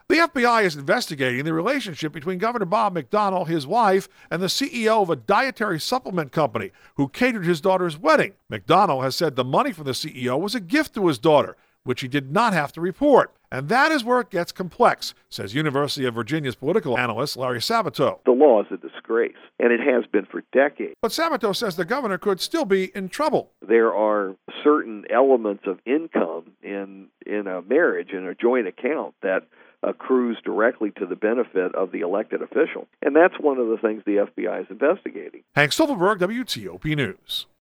The FBI is investigating the relationship between Governor Bob McDonnell, his wife, and the CEO of a dietary supplement company who catered his daughter's wedding. McDonnell has said the money from the CEO was a gift to his daughter, which he did not have to report. And that is where it gets complex, says University of Virginia's political analyst Larry Sabato. The law is a disgrace, and it has been for decades. But Sabato says the governor could still be in trouble. There are certain elements of income in a marriage, in a joint account, that accrues directly to the benefit of the elected official. And that's one of the things the FBI is investigating. Hank Silverberg, WTOP News.